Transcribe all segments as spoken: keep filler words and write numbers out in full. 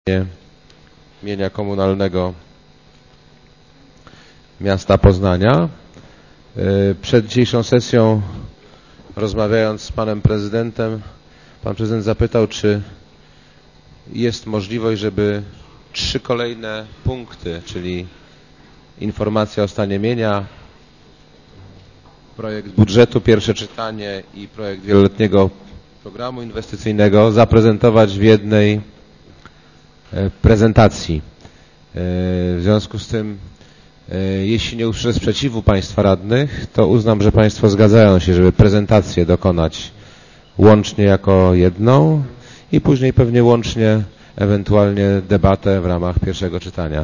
mienia komunalnego miasta Poznania. Przed dzisiejszą sesją, rozmawiając z panem prezydentem, pan prezydent zapytał, czy jest możliwość, żeby trzy kolejne punkty, czyli informacja o stanie mienia, projekt budżetu, pierwsze czytanie i projekt wieloletniego programu inwestycyjnego zaprezentować w jednej prezentacji. W związku z tym, jeśli nie usłyszę sprzeciwu państwa radnych, to uznam, że państwo zgadzają się, żeby prezentację dokonać łącznie jako jedną i później pewnie łącznie ewentualnie debatę w ramach pierwszego czytania.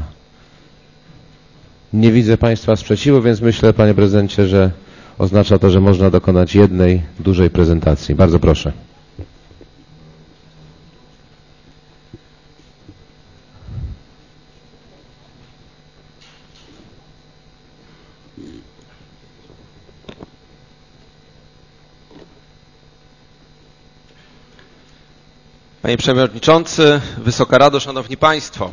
Nie widzę państwa sprzeciwu, więc myślę, panie prezydencie, że oznacza to, że można dokonać jednej dużej prezentacji. Bardzo proszę. Panie Przewodniczący, Wysoka Rado, Szanowni Państwo.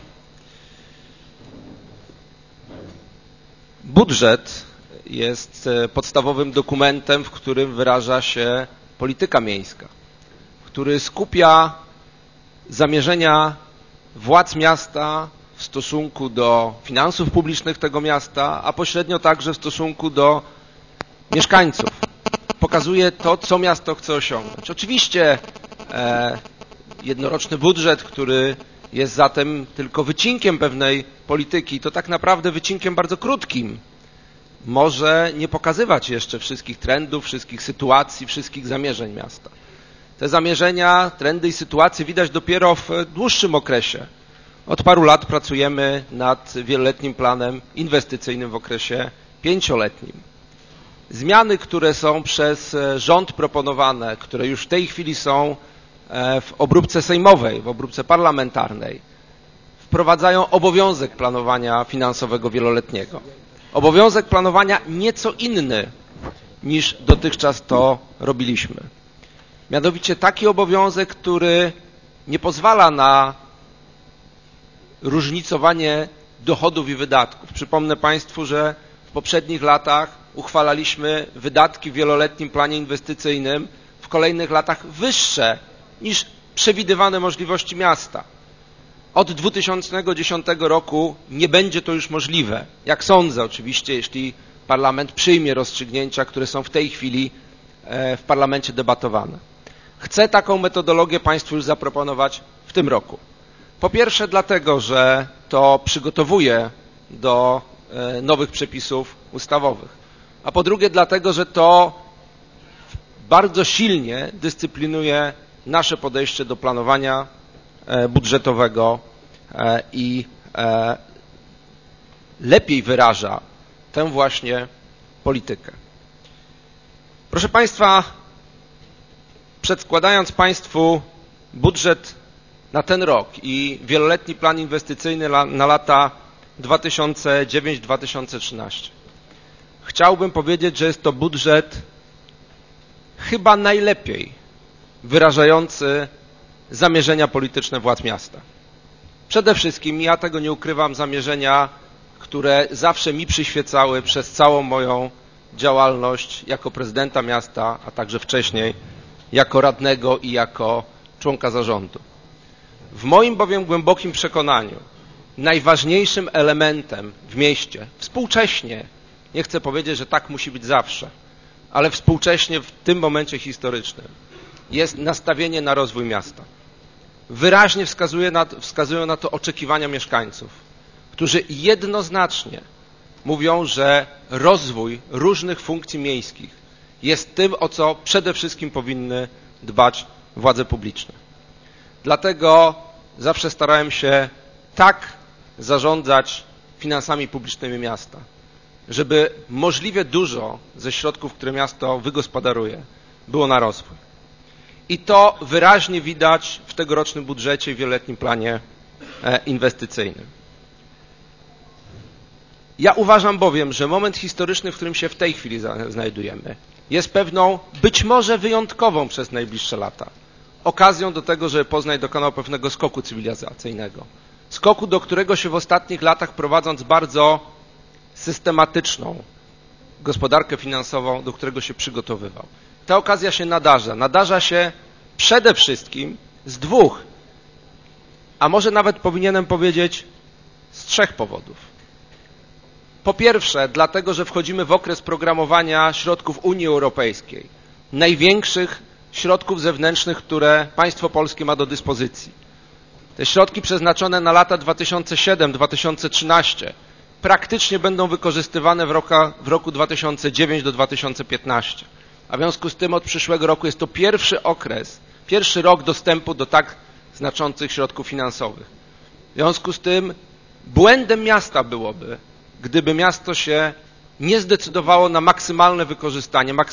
Budżet jest podstawowym dokumentem, w którym wyraża się polityka miejska, który skupia zamierzenia władz miasta w stosunku do finansów publicznych tego miasta, a pośrednio także w stosunku do mieszkańców. Pokazuje to, co miasto chce osiągnąć. Oczywiście e, jednoroczny budżet, który jest zatem tylko wycinkiem pewnej polityki, to tak naprawdę wycinkiem bardzo krótkim. Może nie pokazywać jeszcze wszystkich trendów, wszystkich sytuacji, wszystkich zamierzeń miasta. Te zamierzenia, trendy i sytuacje widać dopiero w dłuższym okresie. Od paru lat pracujemy nad wieloletnim planem inwestycyjnym w okresie pięcioletnim. Zmiany, które są przez rząd proponowane, które już w tej chwili są w obróbce sejmowej, w obróbce parlamentarnej, wprowadzają obowiązek planowania finansowego wieloletniego. Obowiązek planowania nieco inny niż dotychczas to robiliśmy. Mianowicie taki obowiązek, który nie pozwala na różnicowanie dochodów i wydatków. Przypomnę Państwu, że w poprzednich latach uchwalaliśmy wydatki w wieloletnim planie inwestycyjnym w kolejnych latach wyższe niż przewidywane możliwości miasta. Od dwa tysiące dziesiątego roku nie będzie to już możliwe. Jak sądzę oczywiście, jeśli parlament przyjmie rozstrzygnięcia, które są w tej chwili w parlamencie debatowane. Chcę taką metodologię Państwu już zaproponować w tym roku. Po pierwsze dlatego, że to przygotowuje do nowych przepisów ustawowych. A po drugie dlatego, że to bardzo silnie dyscyplinuje nasze podejście do planowania budżetowego i lepiej wyraża tę właśnie politykę. Proszę Państwa, przedkładając Państwu budżet na ten rok i wieloletni plan inwestycyjny na lata dwa tysiące dziewiąty do dwa tysiące trzynastego, chciałbym powiedzieć, że jest to budżet chyba najlepiej wyrażający zamierzenia polityczne władz miasta. Przede wszystkim, ja tego nie ukrywam, zamierzenia, które zawsze mi przyświecały przez całą moją działalność jako prezydenta miasta, a także wcześniej jako radnego i jako członka zarządu. W moim bowiem głębokim przekonaniu najważniejszym elementem w mieście, współcześnie, nie chcę powiedzieć, że tak musi być zawsze, ale współcześnie w tym momencie historycznym, jest nastawienie na rozwój miasta. Wyraźnie wskazuje na, wskazują na to oczekiwania mieszkańców, którzy jednoznacznie mówią, że rozwój różnych funkcji miejskich jest tym, o co przede wszystkim powinny dbać władze publiczne. Dlatego zawsze starałem się tak zarządzać finansami publicznymi miasta, żeby możliwie dużo ze środków, które miasto wygospodaruje, było na rozwój. I to wyraźnie widać w tegorocznym budżecie i wieloletnim planie inwestycyjnym. Ja uważam bowiem, że moment historyczny, w którym się w tej chwili znajdujemy, jest pewną, być może wyjątkową przez najbliższe lata, okazją do tego, żeby Poznań dokonał pewnego skoku cywilizacyjnego. Skoku, do którego się w ostatnich latach, prowadząc bardzo systematyczną gospodarkę finansową, do którego się przygotowywał. Ta okazja się nadarza. Nadarza się przede wszystkim z dwóch, a może nawet powinienem powiedzieć z trzech powodów. Po pierwsze, dlatego, że wchodzimy w okres programowania środków Unii Europejskiej, największych środków zewnętrznych, które państwo polskie ma do dyspozycji. Te środki przeznaczone na lata dwa tysiące siódmy do dwa tysiące trzynastego praktycznie będą wykorzystywane w roku, w roku dwa tysiące dziewiątym do dwa tysiące piętnastego. A w związku z tym od przyszłego roku jest to pierwszy okres, pierwszy rok dostępu do tak znaczących środków finansowych. W związku z tym błędem miasta byłoby, gdyby miasto się nie zdecydowało na maksymalne wykorzystanie,